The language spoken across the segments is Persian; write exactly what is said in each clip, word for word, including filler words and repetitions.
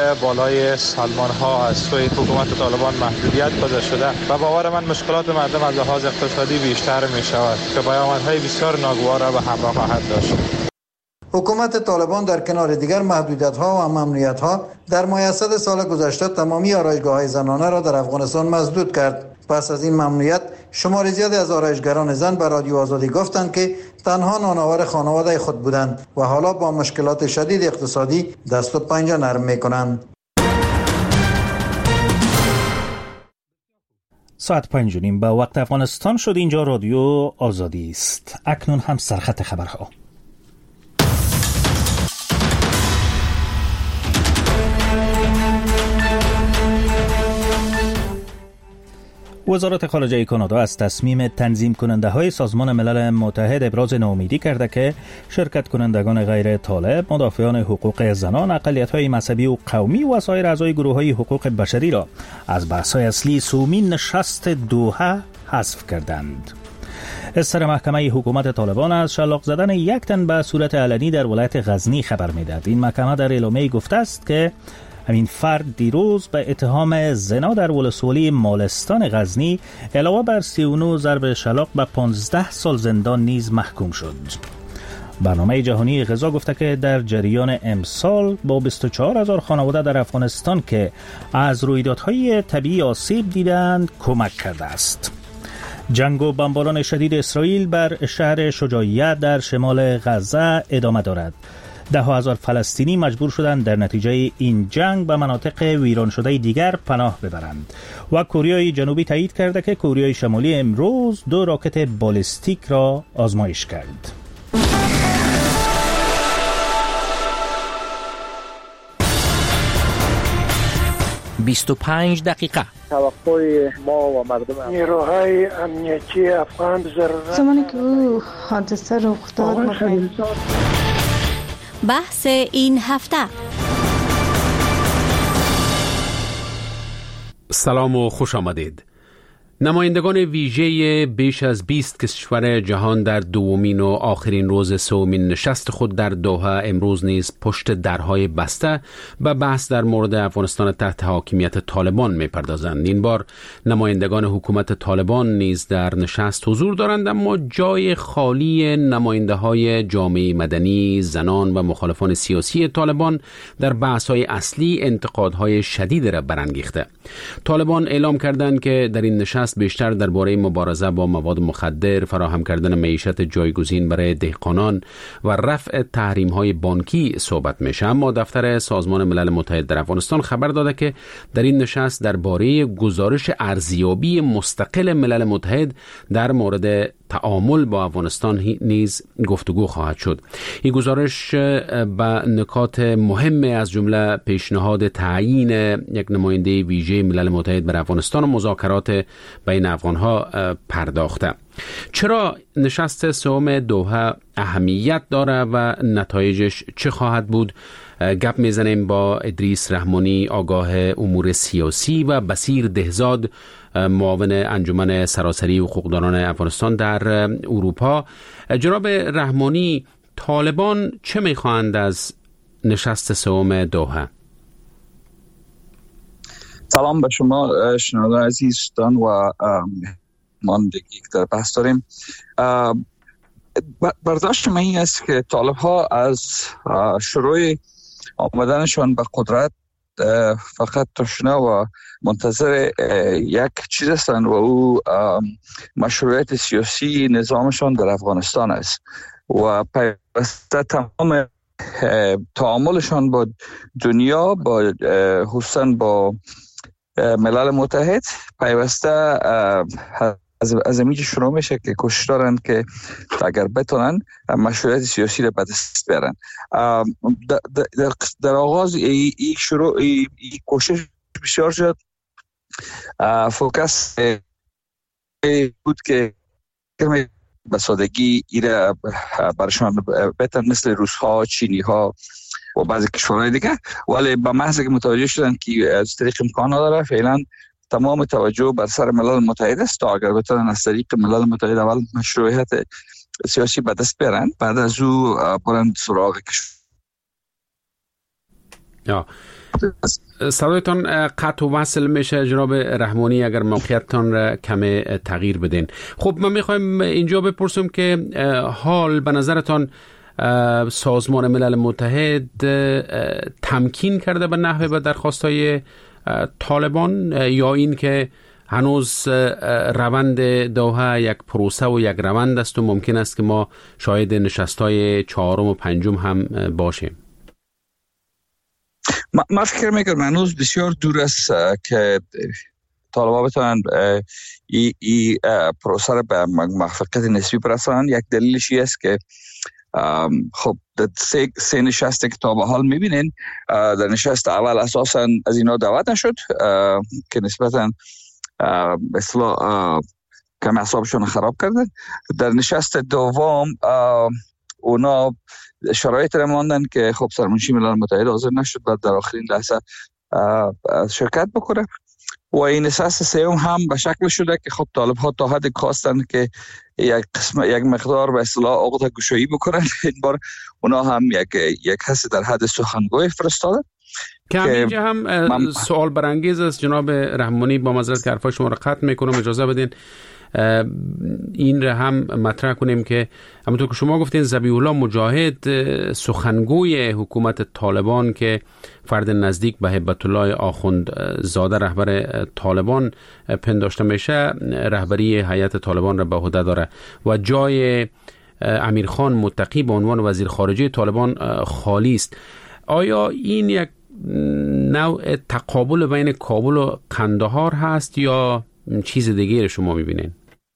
بار بالای سلمان ها از سوی حکومت طالبان محدودیت گذاشته شده و باور من مشکلات مردم از لحاظ اقتصادی بیشتر می شود که پیامدهای بسیار ناگوار را به همراه خواهد داشت. حکومت طالبان در کنار دیگر محدودیت‌ها و ممنوعیت‌ها در مایحصد سال گذشته تمامی آرایشگاه‌های زنانه را در افغانستان مسدود کرد. پس از این ممنوعیت شمار زیادی از آرایشگران زن به رادیو آزادی گفتند که تنها نانآور خانواده خود بودند و حالا با مشکلات شدید اقتصادی دست و پنجه نرم می‌کنند. ساعت پنج و نیم به وقت افغانستان شد. اینجا رادیو آزادی است. اکنون هم سرخط خبرها. وزارت خارجه کانادا از تصمیم تنظیم کننده های سازمان ملل متحد ابراز ناامیدی کرده که شرکت کنندگان غیر طالب، مدافعان حقوق زنان، اقلیت های مذهبی و قومی و سایر اعضای گروه های حقوق بشری را از بحث های اصلی سومین نشست دوحه حذف کردند. سر محکمه حکومت طالبان از شلاق زدن یک تن به صورت علنی در ولایت غزنی خبر می‌دهد. این محکمه در اعلامیه گفته است که همین فرد دیروز به اتهام زنا در ولسوالی مالستان غزنی علاوه بر سی و نه ضرب شلاق به پانزده سال زندان نیز محکوم شد. برنامه جهانی غذا گفته که در جریان امسال با بیست و چهار هزار خانواده در افغانستان که از رویدادهای طبیعی آسیب دیدند کمک کرده است. جنگ و بمباران شدید اسرائیل بر شهر شجاعیه در شمال غزه ادامه دارد. ده هزار فلسطینی مجبور شدند در نتیجه این جنگ به مناطق ویران شده دیگر پناه ببرند و کره جنوبی تایید کرده که کره شمالی امروز دو راکت بالستیک را آزمایش کرد. بیست و پنج دقیقه. توقع ما و مردم نیروهای امنیتی افغان ضرورت زمانی که او حادثه رخ داد بحث این هفته. سلام و خوش آمدید. نمایندگان ویژه بیش از بیست کشور جهان در دومین و آخرین روز سومین نشست خود در دوحه امروز نیز پشت درهای بسته به بحث در مورد افغانستان تحت حاکمیت طالبان می‌پردازند. این بار نمایندگان حکومت طالبان نیز در نشست حضور دارند، اما جای خالی نماینده‌های جامعه مدنی، زنان و مخالفان سیاسی طالبان در بحث‌های اصلی انتقادهای شدید را برانگیخته. طالبان اعلام کردند که در این نشست بیشتر درباره مبارزه با مواد مخدر، فراهم کردن معیشت جایگزین برای دهقانان و رفع تحریم‌های بانکی صحبت میشه. اما دفتر سازمان ملل متحد در افغانستان خبر داده که در این نشست درباره گزارش ارزیابی مستقل ملل متحد در مورد تعامل با افغانستان نیز گفتگو خواهد شد. این گزارش به نکات مهم از جمله پیشنهاد تعیین یک نماینده ویژه ملل متحد بر افغانستان و مذاکرات بین افغانها پرداخته. چرا نشست سوم دوحه اهمیت داره و نتایجش چه خواهد بود؟ گپ میزنیم با ادریس رحمانی، آگاه امور سیاسی، و بصیر دهزاد، معاون انجمن سراسری حقوقدانان افغانستان در اروپا. جناب رحمانی، طالبان چه میخواهند از نشست سوم دوحه؟ سلام به شما شنوندگان عزیزان و ماندگی در بحث داریم. برداشت من این است که طالب ها از شروع آمدنشان به قدرت فقط تشنه و منتظر یک چیز هستند و او مشروعیت سیاسی نظامشان در افغانستان است و پیوسته تمام تعاملشان با دنیا، با خصوصا با ملل متحد پیوسته از از اینجا شروع میشه که کوشش دارن که اگر بتونن مشروعیت سیاسی را به دست بیارن. در, در, در آغاز این ای شروع ای, ای کوشش بسیار شد، فوکس بود که به سادگی ایره برشان بهتر مثل روس ها، چینی ها و بعضی کشورهای دیگه، ولی به محض که متوجه شدن که از طریق امکان نداره، فعلا تمام توجه بر سر ملل متحد است تا اگر بتونن از طریق ملل متحد اول مشروعیت سیاسی به دست بیارن، بعد از او برند سراغ کشور. صدایتان قطع و وصل میشه جناب رحمانی، اگر موقعیتتان را کم تغییر بدین. خب من میخوایم اینجا بپرسم که حال به نظرتان سازمان ملل متحد تمکین کرده به نحوه به درخواستای طالبان، یا این که هنوز روند دوحه یک پروسه و یک روند است و ممکن است که ما شاهد نشستای چهارم و پنجم هم باشیم؟ من فکر میکنم هنوز بسیار دور است که طالبان بتونن این ای پروسه را به موفقیت نسبی برسانند. یک دلیلش است که خب در سه, سه نشست که تا به حال میبینین، در نشست اول اساسا از اینا دعوت نشد که نسبتا اصلا کم اعصابشون خراب کردن. در نشست دوم اونا شرایط را ماندن که خب سرمنشی ملل متحد حاضر نشد بعد در آخرین لحظه شرکت بکنه. و این نشست سوم هم به شکل شده که خب طالب ها تا حد کاستن که یک قسم یک مقدار به اصطلاح عقده گشایی بکنن. این بار اونا هم یک یک حس در حد سخنگوی فرستادن که همینجا هم من... سوال برانگیز است جناب رحمانی، با معذرت که حرفای شما را قطع میکنم، اجازه بدین این را هم مطرح کنیم که همونطور که شما گفتین ذبیح الله مجاهد سخنگوی حکومت طالبان که فرد نزدیک به هیبت الله آخوند زاده رهبر طالبان پنداشته میشه، رهبری هیئت طالبان را به عهده داره و جای امیرخان متقی به عنوان وزیر خارجه طالبان خالی است. آیا این یک نوع تقابل بین کابل و قندهار هست یا چیز دیگه شما میبینین؟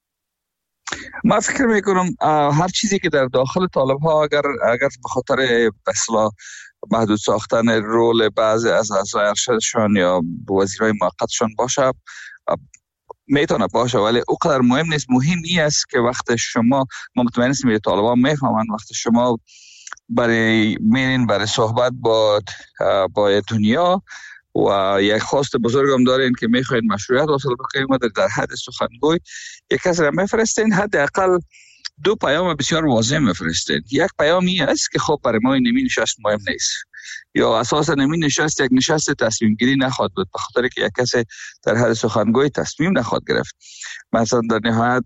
من فکر میکنم هر چیزی که در داخل طالب ها اگر اگر به خاطر اصلاح محدود ساختن رول بعضی از اعضای ارشدشان یا وزیرای موقتشان باشه میتونه باشه، ولی اونقدر مهم نیست. مهم این است که وقت شما مطمئن هستیم طالبان میفهمن وقت شما برای میرین برای صحبت با با دنیا و یک خواست بزرگم دارین که میخواین مشروعیت حاصل بکنین و در حد سخنگوی یک کس را میفرستین، حداقل دو پیام بسیار واضح میفرستین. یک پیام این است که خب برای ما نمی نشست مهم نیست، یا اساسا نمی نشست یک نشست تصمیم گیری نخواد بود به خاطر که یک کس در حد سخنگوی تصمیم نخواد گرفت. مثلا در نهایت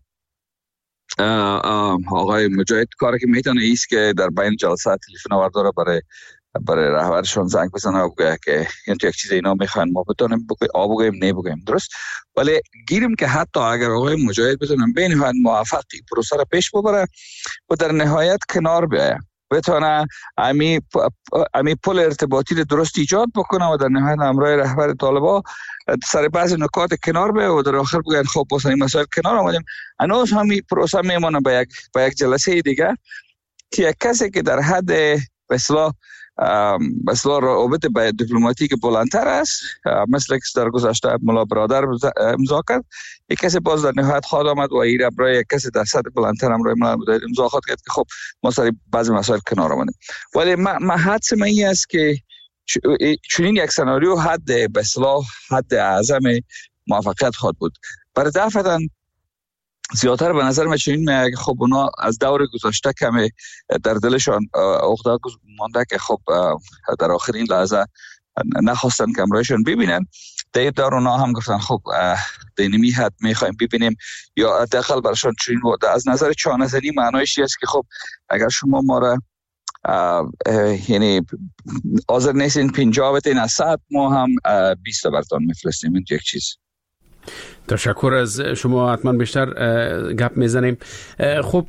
آقای مجاهد کاری که میتونه ایست که در بین جلسات تلفن آورداره برای برای رهبرشون زنگ بزنه و بگه که این تو یک چیز اینا میخوان ما بتونیم بگیم آ بگیم نه بگیم، درست؟ ولی گیریم که حتی اگر آقای مجاهد بتونن به نهایت موفقی پروسه را پیش ببره و در نهایت کنار بیاید، بتونه امی امی پل ارتباطی رو درست ایجاد بکنه و در نهایت همراه رهبر طالبان سر بعضی نکات کنار بیاید و در آخر بگن خب واسه این مسائل کنار آمدیم. هنوز همین پروسه میمونه به یک به یک جلسه دیگه که یک کسی که در حد به اصطلاح مثلا رابطه با دیپلماتیک بلندتر است، مثل که در گذشته ملا برادر امضا کرد، یک کسی باز در نهایت خواهد آمد و این برای یک کسی در سطح بلندتر هم روی ملل متحد امضا خواهد کرد که خب ما سر بعضی مسائل کنار آمدیم. ولی من حدس من این است که چنین یک سناریو حد به اصطلاح حد اعظم موفقیت خواهد بود. برای دفعه زیادتر به نظر من چنین میاد که خب اونا از دور گذشته کمی در دلشان عقده مانده که خب در آخرین لحظه نخواستن که امرایشون ببینن. در دور اونا هم گفتن خب دینمی حد میخوایم ببینیم، یا حداقل براشون چنین بود. از نظر چانه‌زنی معنایش است که خب اگر شما ما را یعنی حاضر نیستین پنجاه بتین از صد، ما هم بیست برتان میفرستیم. این یک چیز. تشکر از شما، حتما بیشتر گپ میزنیم. خب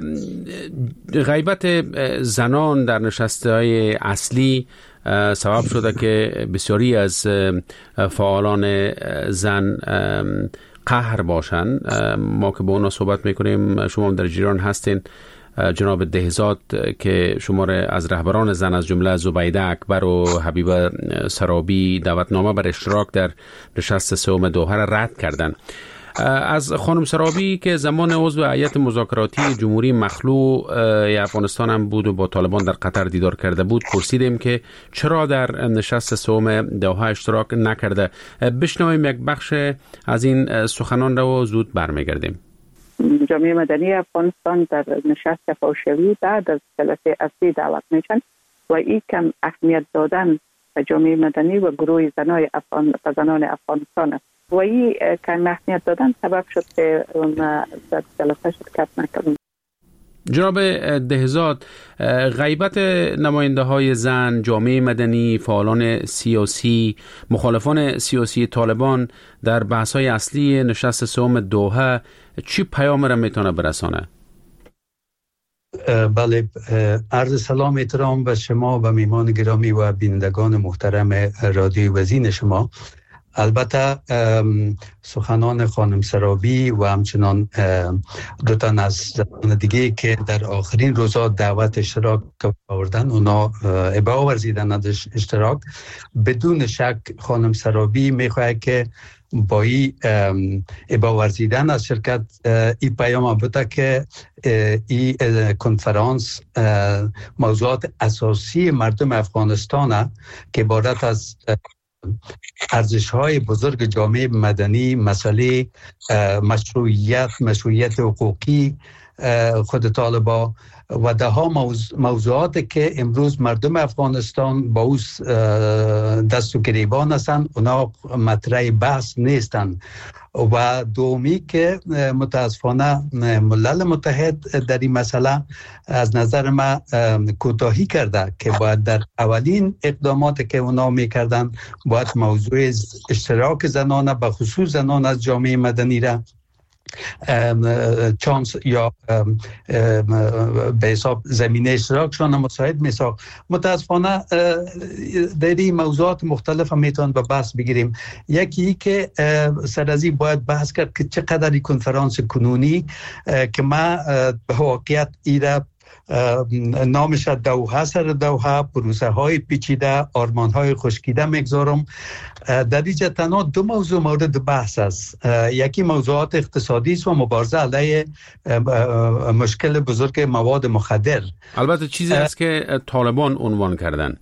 غیبت زنان در نشست‌های اصلی سبب شده که بسیاری از فعالان زن قهر باشن. ما که با اونا صحبت میکنیم، شما در جریان هستین. جناب دهزاد که شماره از رهبران زن از جمله زبیده اکبر و حبیبه سرابی دعوتنامه بر اشتراک در نشست سوم دوحه را رد کردند. از خانم سرابی که زمان عضو هیئت مذاکراتی جمهوری مخلوع افغانستان هم بود و با طالبان در قطر دیدار کرده بود پرسیدیم که چرا در نشست سوم دوحه اشتراک نکرده. بشنویم یک بخش از این سخنان را و زود برمیگردیم. جامعه مدنی افغانستان در نشست فوشوی بعد از جلسه اصلی دعوت میشن و این کم اهمیت دادن جامعه مدنی و گروه زنای افغان و زنان افغانستان است و این که اهمیت دادن سبب شد که ما در جلسه شرکت نکردیم. جناب دهزاد، غیبت نماینده های زن، جامعه مدنی، فعالان سیاسی، مخالفان سیاسی طالبان در بحث های اصلی نشست سوم دوحه چی پیام را میتونه برسانه؟ بله، عرض سلام احترام به شما و میهمان گرامی و بینندگان محترم رادیو وزین شما. البته سخنان خانم سرابی و همچنان دو تن از زنان دیگه که در آخرین روزها دعوت اشتراک آوردن، اونا ابا ورزیدن از اشتراک، بدون شک خانم سرابی میخواد که با این ابا ورزیدن از شرکت این پیام بوده که این کنفرانس موضوعات اساسی مردم افغانستان که عبارت از ارزش‌های بزرگ جامعه مدنی، مسئله مشروعیت مشروعیت حقوقی خود طالبا و ده ها موضوعاتی که امروز مردم افغانستان با او دست و گریبان هستند، اونا مطرح بحث نیستند. و دومی که متاسفانه ملل متحد در این مسئله از نظر ما کوتاهی کرده که باید در اولین اقداماتی که اونا میکردن باید موضوع اشتراک زنان به خصوص زنان از جامعه مدنی را چانس یا به حساب زمینه اشتراکشان مساعد میساخت. متاسفانه در این موضوعات مختلف میتون به بحث بگیریم. یکی که سر از این باید بحث کرد که چقدر این کنفرانس کنونی که ما به واقعیت ایره نامش دوحه سر دوحه، پروسه های پیچیده، آرمان های خشکیده میگذارم. در اینجا تنها دو موضوع مورد بحث است. یکی موضوعات اقتصادی است و مبارزه علیه مشکل بزرگ مواد مخدر. البته چیزی است که طالبان عنوان کردن.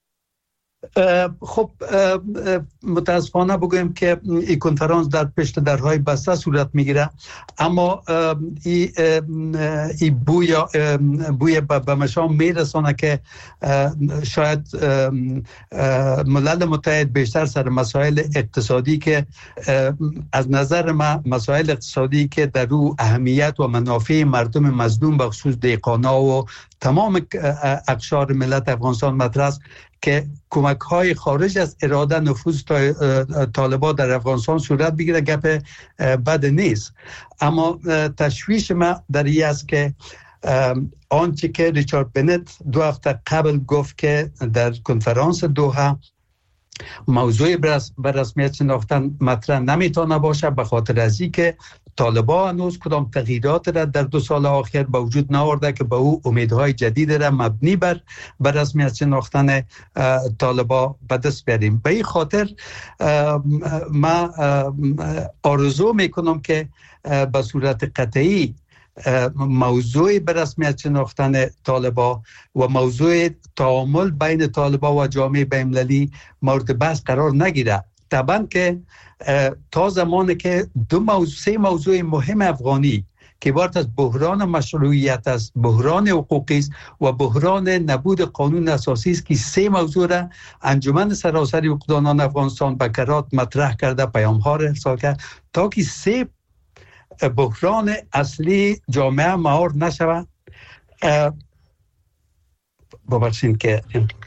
خب متاسفانه بگویم که این کنفرانس در پشت درهای بسته صورت میگیره، اما این ای بوی بوی به مشام میرسانه که شاید ملل متحد بیشتر سر مسائل اقتصادی که از نظر ما مسائل اقتصادی که در رو اهمیت و منافع مردم مظلوم به خصوص دهقانا و تمام اقشار ملت افغانستان مطرح است که کمک های خارج از اراده نفوذ طالبان در افغانستان صورت بگیره، گپ بد نیست. اما تشویش ما در این است که آنچه که ریچارد بنت دو هفته قبل گفت که در کنفرانس دوحه موضوع بر رسمیت شناختن مطرح نمیتونه باشه، به خاطر از این که طالبان هنوز کدام تغییرات را در دو سال آخر با وجود نآورده که با او امیدهای جدید را مبنی بر بر رسمیت شناختن طالبان به دست بیاریم. به این خاطر ما آرزو میکنم که به صورت قطعی موضوع به رسمیت شناختن طالبان و موضوع تعامل بین طالبان و جامعه بین‌المللی مورد بحث قرار نگیره. طبعا که تا زمانی که دو موضوع سه موضوع مهم افغانی که عبارت از بحران مشروعیت است، بحران حقوقی است و بحران نبود قانون اساسی است که سه موضوع را انجمن سراسری حقوقدانان افغانستان به کرات مطرح کرده، پیام‌ها را ارسال کرد تا که سه بحران اصلی جامعه مهار نشود. ببخشید که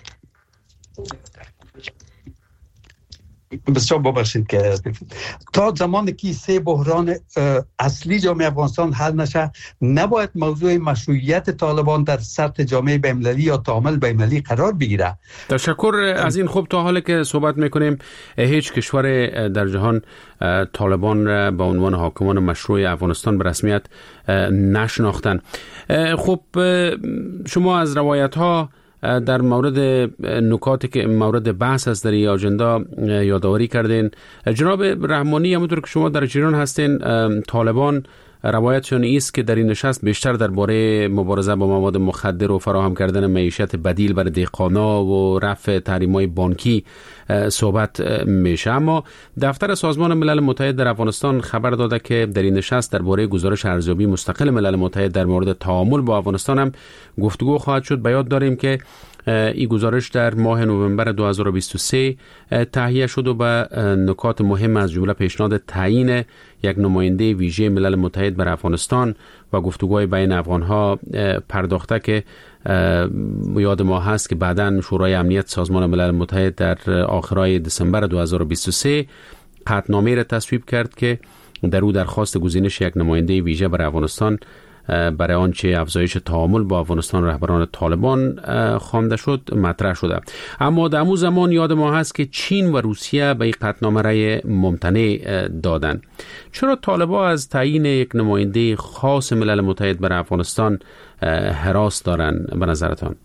بسیار ببخشید که تا زمانی که سه بحران اصلی جامعه افغانستان حل نشه، نباید موضوع مشروعیت طالبان در سطح جامعه بین‌المللی یا تعامل بین‌المللی قرار بگیره. تشکر از این. خوب، تا حالی که صحبت میکنیم هیچ کشور در جهان طالبان را به عنوان حاکمان مشروع افغانستان به رسمیت نشناختن. خب شما از روایت ها در مورد نکاتی که مورد بحث است در این آجندا یادآوری کردین. جناب رحمانی، همونطور که شما در جریان هستین، طالبان روایتشون است که در این نشست بیشتر درباره مبارزه با مواد مخدر و فراهم کردن معیشت بدیل برای دهقانا و رفع تحریم‌های بانکی صحبت میشه. اما دفتر سازمان ملل متحد در افغانستان خبر داده که در این نشست درباره گزارش ارزیابی مستقل ملل متحد در مورد تعامل با افغانستان هم گفتگو خواهد شد. به یاد داریم که این گزارش در ماه نوامبر دو هزار و بیست و سه تهیه شد و به نکات مهم از جمله پیشنهاد تعیین یک نماینده ویژه ملل متحد بر افغانستان و گفتگوهای بین افغانها پرداخته که یاد ما هست که بعداً شورای امنیت سازمان ملل متحد در آخرای دسامبر دو هزار و بیست و سه قطعنامه را تصویب کرد که در او درخواست گزینش یک نماینده ویژه بر افغانستان برای آنچه افزایش تعامل با افغانستان رهبران طالبان خوانده شد مطرح شده. اما در همون زمان یاد ما هست که چین و روسیه به این قطعنامه رأی ممتنع دادند. چرا طالبان از تعیین یک نماینده خاص ملل متحد برای افغانستان هراس دارند به نظرتان؟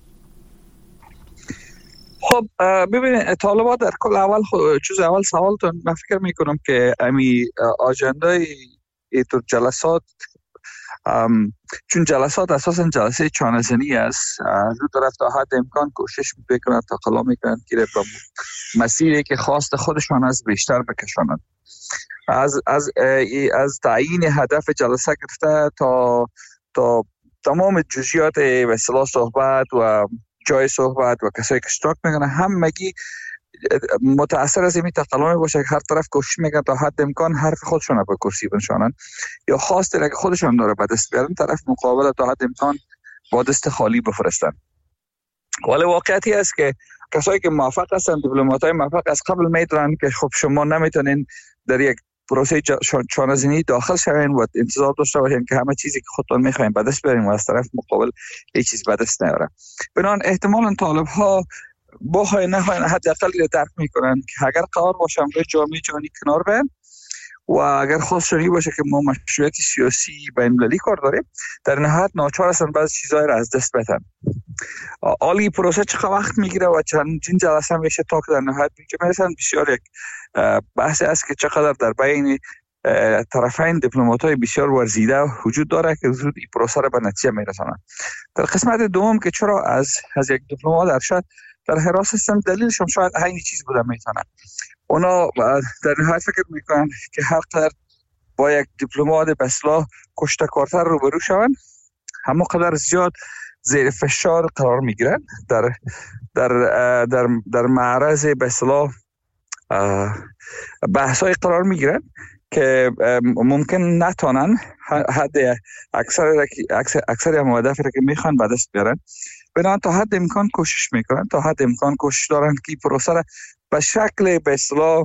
خب ببینید، طالبان در کل اول چیز اول سوالتون من فکر میکنم که امی آجندای ایتور جلسات ام، چون جلسات اساساً جلسه چانه‌زنی است، رو طرف تا حد امکان کوشش میکنند تا قلا میکنند که با مسیری که خواست خودشان از بیشتر بکشانند. از از از تعیین هدف جلسه گرفته تا تا تمام جزئیات و اصطلاح صحبت و جای صحبت و کسایی که اشتراک میکنن همگی متأثر از این تقلامی باشه که هر طرف کوشش میکنن تا حد امکان حرف خودشون رو به کرسی بنشانن یا خواست اگه خودشون داره به دست بیارن طرف مقابل تا حد امکان با دست خالی بفرستن. ولی واقعیتی است که کسایی که موفق هستن، دیپلمات‌های موفق از قبل میدونن که خب شما نمیتونین در یک پروسه چانه‌زنی داخل شوین و انتظار داشته باشین که همه چیزی که خودتون میخواین به دست بیارین و از طرف مقابل هیچ چیز به دست نیاره. بنابراین احتمالاً طالب‌ها با های نهاین حداقل درک میکنن که اگر قرار باشه روی جامعه جهانی کنار بیان و اگر خواستشون باشه که ما مشروعیت سیاسی بین‌المللی کار داریم، در نهایت ناچار هستن بعضی چیزایی را از دست بدن. عالی پروسه چقدر وقت میگیره و چند جلسه میشه تا که در نهایت میرسن. بسیار یک بحث است که چقدر در بین طرفین دیپلمات‌های بسیار ورزیده وجود داره که زود این پروسه را به نتیجه میرسونن. در قسمت دوم که چرا از از یک دیپلمات ارشد در حراس هستن، دلیلشون شاید همین چیز بوده میتونه. اونا در نهایت فکر میکنن که هر قدر با یک دیپلمات به اصطلاح کشته‌کارتر روبرو شون، همون قدر زیاد زیر فشار قرار میگیرن، در در در در معرض به اصطلاح بحث‌های قرار میگیرن که ممکن نتونن حد اکثر اکثر اکثر هدفی که میخوان به دست بیارن. بنابراین تا حد امکان کوشش میکنن، تا حد امکان کوشش دارن که پروسه را به شکل به اصطلاح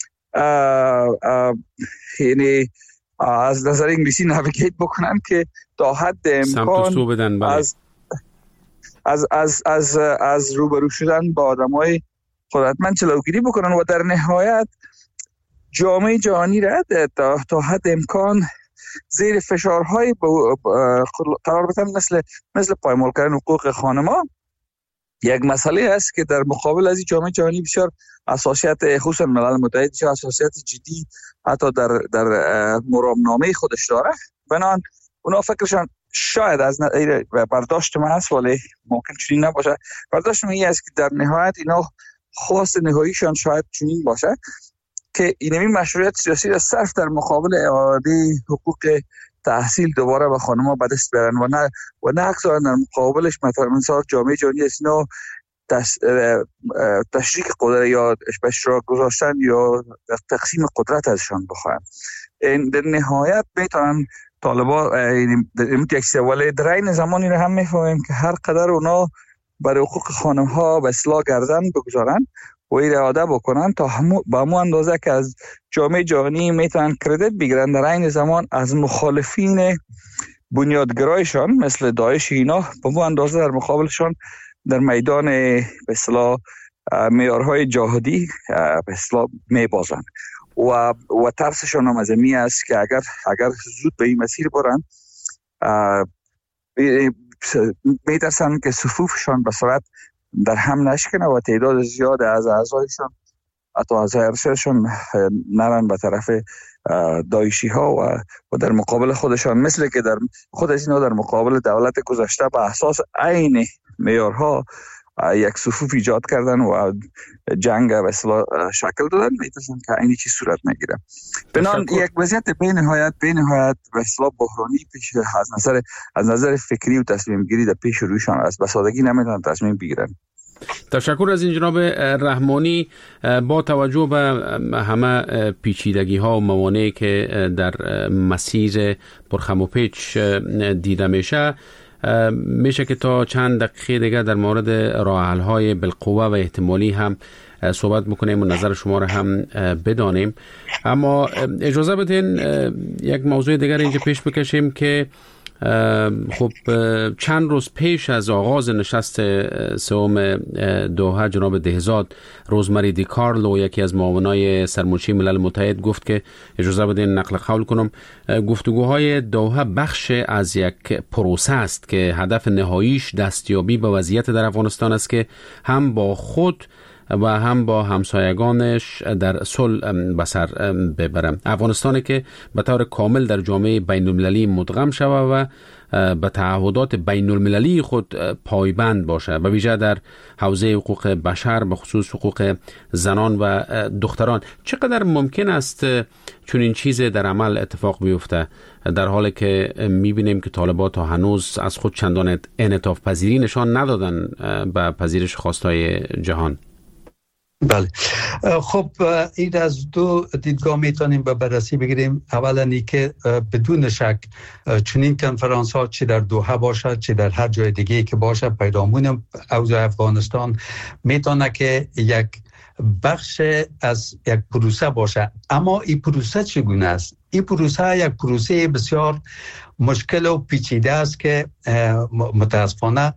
یعنی از نظر انگلیسی نویگیت بکنن که تا حد امکان از از از از از روبرو شدن با آدمای قدرتمند جلوگیری بکنن و در نهایت جامعه جهانی را تا, تا حد امکان زیر فشارهای قرار بدن، مثل مثل پایمال کردن حقوق خانما. یک مسئله است که در مقابل از جامعه جهانی بسیار اساسیت، خصوصا ملل متحد بسیار اساسیت جدی حتی در در مرامنامه خودش داره. بنابراین اونا فکرشان شاید از برداشت من است، ولی ممکن چنین نباشه. برداشت من این است که در نهایت اینا خواست نهاییشان شاید چنین باشه که اینمی مشروعیت سیاسی را صرف در مقابل اعاده حقوق تحصیل دوباره به خانم‌ها به دست بیارن و نه و نه اکثر در مقابلش مثلا جامعه جهانی اسنا تشریک قدرت یا به اشتراک گذاشتن یا تقسیم قدرت ازشان بخواهن. این در نهایت میتونن طالبان این یک سواله در این زمانی رو هم میفهمیم که هر قدر اونا برای حقوق خانم‌ها به اصلاح گردن بگذارن و اراده بکنن تا همو با همون اندازه که از جامعه جهانی میتونن کردیت بگیرن، در این زمان از مخالفین بنیادگرایشان مثل داعش اینا با همون اندازه در مقابلشان در میدان به اصطلاح معیارهای جهادی به اصطلاح میبازن و و ترسشان هم از این است که اگر اگر زود به این مسیر برن میترسن که صفوفشان به صورت در هم نشکنه و تعداد زیاد از اعضایشان حتی از ارشدشان نرن به طرف داعشی ها و, و در مقابل خودشان، مثل که در خود از اینا در مقابل دولت گذشته به اساس عین معیارها یک صفوف ایجاد کردن و جنگ به اصطلاح شکل دادن، میتونن که عین چیز صورت نگیره. بنان یک وضعیت به نهایت به نهایت به اصطلاح بحرانی پیش از نظر از نظر فکری و تصمیم گیری در پیش رویشان است. به سادگی نمیتونن تصمیم بگیرن. تشکر از این جناب رحمانی. با توجه به همه پیچیدگی ها و موانعی که در مسیر پرخم و پیچ دیده میشه، میشه که تا چند دقیقه دیگه در مورد راه حل های بالقوه و احتمالی هم صحبت میکنیم و نظر شما را هم بدانیم. اما اجازه بدین یک موضوع دیگر اینجا پیش بکشیم که خب چند روز پیش از آغاز نشست سوم دوحه، جناب دهزاد روزمری دی کارلو، یکی از معاونای سرمنشی ملل متحد، گفت که اجازه بدین نقل قول کنم، گفتگوهای دوحه بخش از یک پروسه است که هدف نهاییش دستیابی به وضعیت در افغانستان است که هم با خود و هم با همسایگانش در صلح به سر ببرم. افغانستانی که به طور کامل در جامعه بین المللی مدغم شود و به تعهدات بین المللی خود پایبند باشه، به ویژه در حوزه حقوق بشر، به خصوص حقوق زنان و دختران. چقدر ممکن است چون این چیز در عمل اتفاق بیفته در حالی که میبینیم که طالبان تا هنوز از خود چندان انعطاف پذیری نشان ندادن به پذیرش خواستای جهان؟ بله، خب این از دو دیدگاه میتونیم به بررسی بگیریم. اولا ای که بدون شک چنین کنفرانس ها چه در دوحه باشد چه در هر جای دیگه که باشه، پیرامون اوضاع افغانستان میتونه که یک بخش از یک پروسه باشه. اما این پروسه چگونه است؟ این پروسه یک پروسه بسیار مشکل و پیچیده است که متاسفانه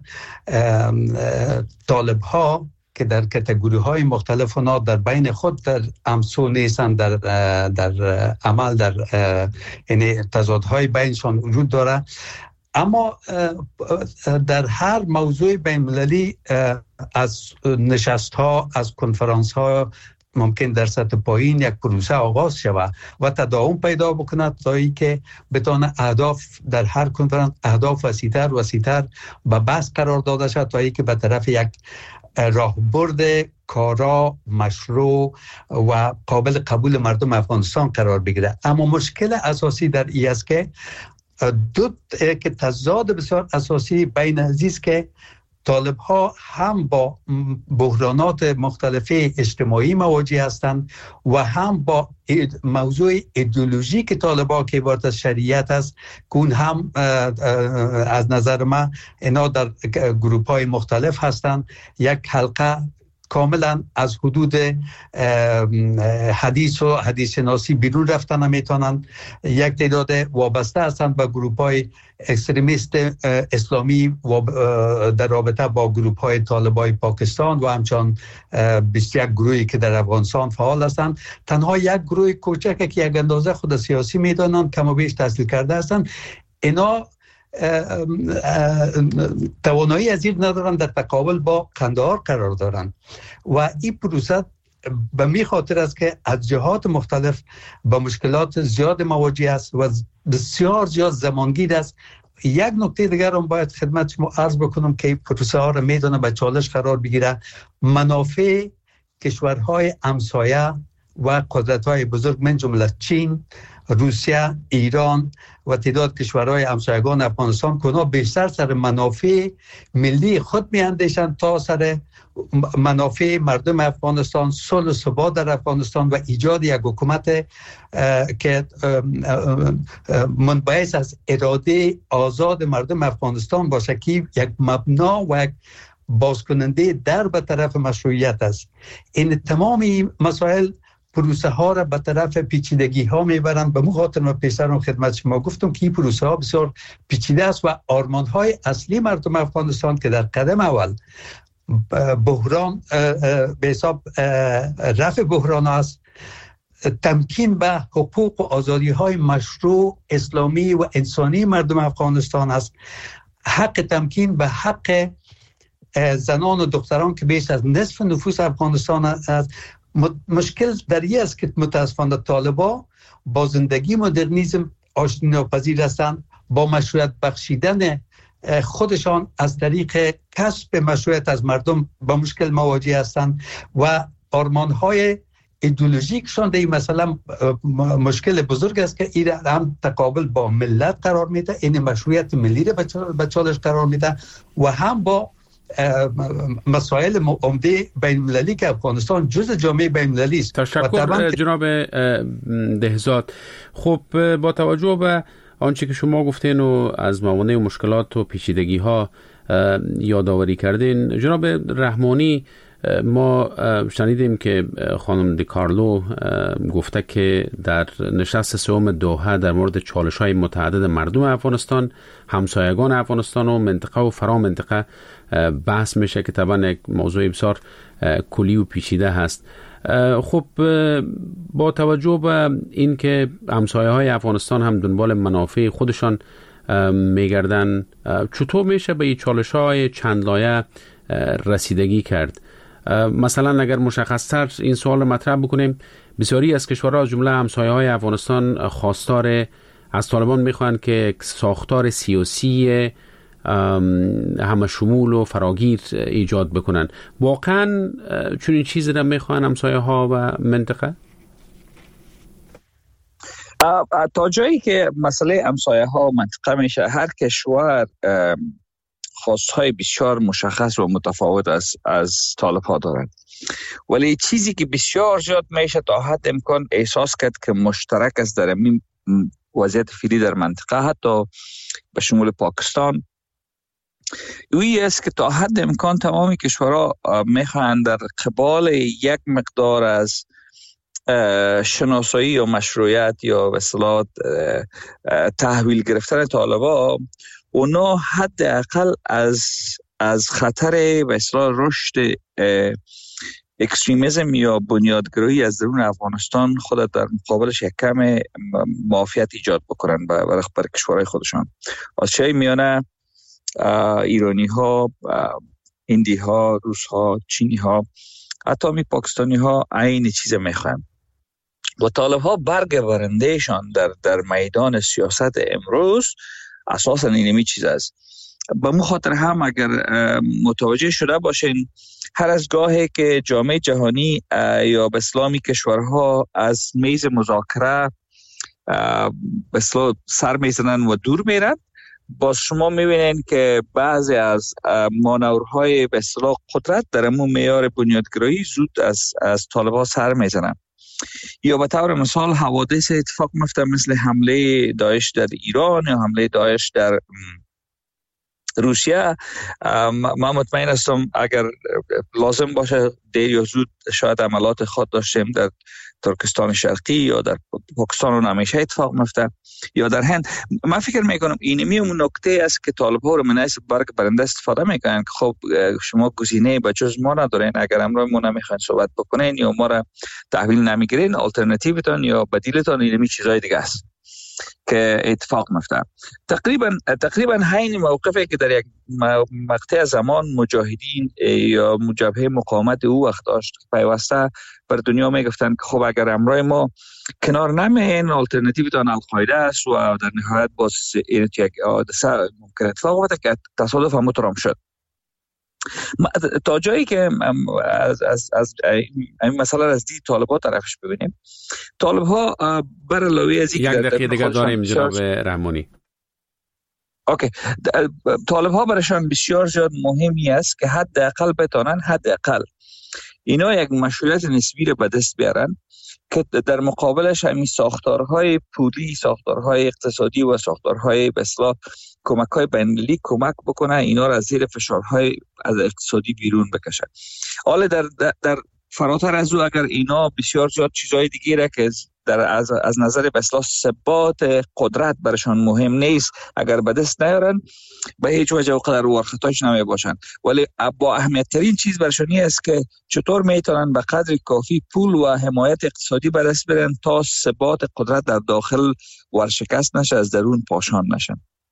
طالب ها که در کاتگوری های مختلف اونا در بین خود در امسو نیستن، در در عمل در یعنی تضادهای بینشان وجود داره. اما در هر موضوع بین المللی از نشست ها، از کنفرانس ها ممکن در سطح پایین یک پروسه آغاز شود و تداوم پیدا بکند تا اینکه بتونه اهداف در هر کنفرانس اهداف وسیع‌تر وسیع‌تر به بحث قرار داده شد تا اینکه به طرف یک راهبرد کارا، مشروع و قابل قبول مردم افغانستان قرار بگیره. اما مشکل اساسی در این است که دو که تضاد بسیار اساسی بین ازیست که طالب ها هم با بحرانات مختلف اجتماعی مواجه هستند و هم با موضوع ایدئولوژی که طالب ها که عبارت از شریعت است که اون هم از نظر من اینا در گروپ های مختلف هستند. یک حلقه کاملا از حدود حدیث و حدیث شناسی بیرون رفتن نمیتونن، یک تعداد وابسته هستند به گروپ های اکستریمیست اسلامی و در رابطه با گروپ های طالبای پاکستان و همچنان بیست و یک گروهی که در افغانستان فعال هستند. تنها یک گروه کوچک که یک اندازه خود سیاسی میدانند کم و بیش تحصیل کرده هستند، اینا توانایی از این ندارن در تقابل با قندهار قرار دارن و این پروسه به می خاطر است که از جهات مختلف با مشکلات زیاد مواجه است و بسیار زیاد زمانگیر است. یک نکته دیگر هم باید خدمت شما عرض بکنم که پروسه ها را میدونه به چالش قرار بگیره. منافع کشورهای همسایه و قدرت‌های بزرگ من جمله چین، روسیه، ایران و تعداد کشورهای همسایگان افغانستان که بیشتر سر منافع ملی خود میاندیشند تا سر منافع مردم افغانستان، صلح و ثبات در افغانستان و ایجاد یک حکومت که منبعث از اراده آزاد مردم افغانستان باشه که یک مبنا و یک بازکننده در به طرف مشروعیت است. این تمامی مسائل پروسه ها را به طرف پیچیدگی ها میبرند. به مخاطر ما پیشتر خدمت شما گفتم که این پروسه ها بسیار پیچیده است و آرمان های اصلی مردم افغانستان که در قدم اول بحران به حساب رفع بحران است، تمکین به حقوق و آزادی های مشروع اسلامی و انسانی مردم افغانستان است، حق تمکین به حق زنان و دختران که بیش از نصف نفوس افغانستان است. مشکل در این است که متاسفانه طالبان با زندگی مدرنیسم آشتی ناپذیر هستند، با مشروعیت بخشیدن خودشان از طریق کسب مشروعیت از مردم با مشکل مواجه هستند و آرمان‌های ایدئولوژیکشان در این مثلا مشکل بزرگ است که این هم تقابل با ملت قرار میده، این مشروعیت ملی را به چالش قرار میده و هم با مسائل عمده بین المللی که افغانستان جزء جامعه بین المللی است. تشکر جناب دهزاد. خب با توجه به آنچه که شما گفتین و از موانع و مشکلات و پیچیدگی ها یادآوری کردین، جناب رحمانی، ما شنیدیم که خانم دی کارلو گفته که در نشست سوم دوحه در مورد چالش‌های متعدد مردم افغانستان، همسایگان افغانستان و منطقه و فرا منطقه بحث میشه که طبعا یک موضوع بسیار کلی و پیچیده هست. خب با توجه به این که همسایه‌های افغانستان هم دنبال منافع خودشان میگردن، چطور میشه به این چالش‌های چند لایه رسیدگی کرد؟ مثلا اگر مشخص‌تر این سوال رو مطرح بکنیم، بسیاری از کشورها از جمله همسایه‌های افغانستان خواستار از طالبان میخوان که ساختار سیاسی همه شمول و فراگیر ایجاد بکنن. واقعا چون این چیزی رو میخوان همسایه‌ها و منطقه؟ تا جایی که مسئله همسایه‌ها و منطقه میشه، هر کشور خواستهای بسیار مشخص و متفاوت از از طالب ها دارند، ولی چیزی که بسیار زیاد میشه تا حد امکان احساس کرد که مشترک است در این وضعیت فعلی در منطقه، حتی به شمول پاکستان، اویی است که تا حد امکان تمامی کشورها میخواهند در قبال یک مقدار از شناسایی و مشروعیت یا به اصطلاح تحویل گرفتن طالبا، اونا حداقل از از خطر به اصطلاح رشد اکستریمیسم یا بنیادگرایی از درون افغانستان خود در مقابلش یک کم معافیت ایجاد بکنن برای بر کشورهای خودشان. از چه میانه ایرانی ها، هندی ها، روس ها، چینی ها، حتی می پاکستانی ها عین چیز میخوان. و طالب ها برگردندهشان در در میدان سیاست امروز اساساً اینمی چیز است. به مو خاطر هم اگر متوجه شده باشین، هر از گاهی که جامعه جهانی یا به اسلامی کشورها از میز مذاکره به اصطلاح سر میزنن و دور میرن، باز شما میبینین که بعضی از مانورهای به اصطلاح قدرت در امون معیار بنیادگرایی زود از از طالبان سر میزنن. یا به طور مثال حوادث اتفاق میفته مثل حمله داعش در ایران یا حمله داعش در روسیه. من مطمئن هستم اگر لازم باشه دیر یا زود شاید عملات خود داشتیم در ترکستان شرقی یا در پاکستان و همیشه اتفاق میفته یا در هند. من فکر میکنم اینمی اون نکته است که طالب ها رو مناسب برگ برنده استفاده میکنن که خب شما گزینه به جز ما ندارین، اگر امروز ما نمیخواین صحبت بکنین یا ما را تحویل نمیگیرین، آلترناتیوتون یا بدیلتون اینمی چیزای دیگه است که اتفاق میفته. تقریبا تقریبا همین موقفی که در یک مقطع زمان مجاهدین یا جبهه مقاومت او وقت داشت پیوسته بر دنیا میگفتن که خب اگر امروز ما کنار نمیاین، آلترناتیوتون القاعده است و در نهایت باز این یک حادثه ممکن اتفاق بیفته که تصادف هم مترام شد. تا جایی که از از از این مسئله از دید طالب‌ها طرفش ببینیم، طالب‌ها بر علاوه از یک دقیقه دیگه داریم جناب رحمانی. اوکی، طالب‌ها برایشان بسیار زیاد مهمی است که حداقل بتونن حداقل اینا یک مشروعیت نسبی رو به دست بیارن که در مقابلش همین ساختارهای پولی، ساختارهای اقتصادی و ساختارهای به اصطلاح کمک‌های بین‌المللی کمک بکنه اینا را از زیر فشارهای از اقتصادی بیرون بکشه. حالا در, در در فراتر از او اگر اینا بسیار زیاد چیزهای دیگه را که در از از نظر به اصطلاح ثبات قدرت برشان مهم نیست اگر به دست نیارن، به هیچ وجه و قدر ورختاش نمی باشن. ولی با اهمیت ترین چیز برشانی است که چطور میتونن به قدر کافی پول و حمایت اقتصادی به دست بیارن تا ثبات قدرت در داخل ورشکست نشه، از درون پاشان نشن.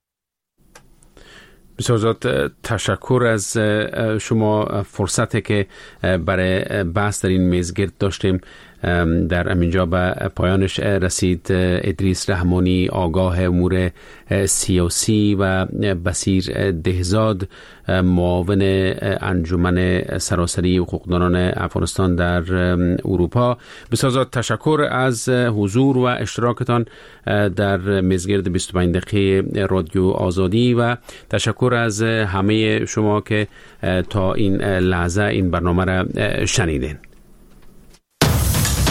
بسیار زیاد تشکر از شما. فرصتی که برای بحث در این میزگرد داشتیم در همینجا به پایانش رسید. ادریس رحمانی، آگاه امور سیاسی، و بصیر دهزاد، معاون انجمن سراسری حقوقدانان افغانستان در اروپا. بسیار زیاد تشکر از حضور و اشتراکتان در مزگرد بیست و پنج دقیقه رادیو آزادی و تشکر از همه شما که تا این لحظه این برنامه را شنیدین.